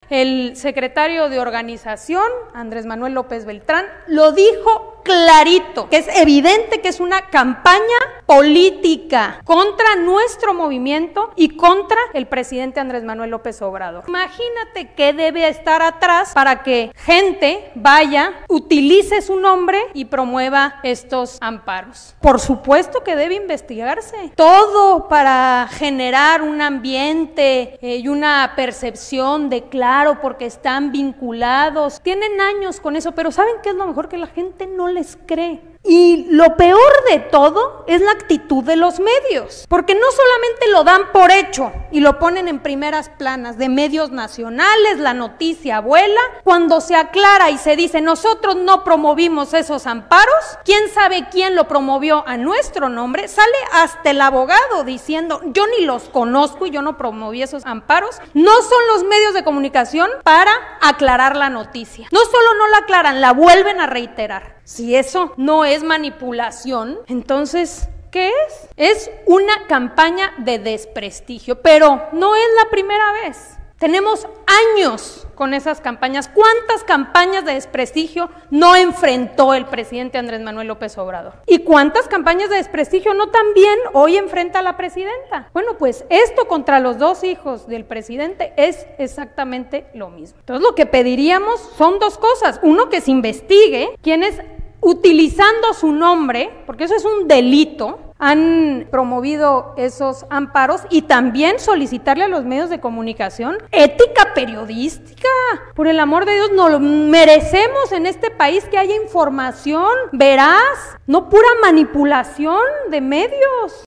El secretario de organización, Andrés Manuel López Beltrán, lo dijo clarito, que es evidente que es una campaña política contra nuestro movimiento y contra el presidente Andrés Manuel López Obrador. Imagínate qué debe estar atrás para que gente vaya, utilice su nombre y promueva estos amparos. Por supuesto que debe investigarse todo para generar un ambiente y una percepción de claro, porque están vinculados. Tienen años con eso, pero ¿saben qué es lo mejor? Que la gente no les cree. Y lo peor de todo es la actitud de los medios, porque no solamente lo dan por hecho y lo ponen en primeras planas de medios nacionales, la noticia vuela, cuando se aclara y se dice nosotros no promovimos esos amparos, quién sabe quién lo promovió a nuestro nombre, sale hasta el abogado diciendo yo ni los conozco y yo no promoví esos amparos. No son los medios de comunicación para aclarar la noticia, no solo no la aclaran, la vuelven a reiterar. Si eso no es manipulación, entonces, ¿qué es? Es una campaña de desprestigio, pero no es la primera vez. Tenemos años con esas campañas. ¿Cuántas campañas de desprestigio no enfrentó el presidente Andrés Manuel López Obrador? ¿Y cuántas campañas de desprestigio no también hoy enfrenta la presidenta? Bueno, pues esto contra los dos hijos del presidente es exactamente lo mismo. Entonces lo que pediríamos son dos cosas. Uno, que se investigue quiénes utilizando su nombre, porque eso es un delito, han promovido esos amparos, y también solicitarle a los medios de comunicación ética periodística. Por el amor de Dios, no lo merecemos en este país, que haya información veraz, no pura manipulación de medios.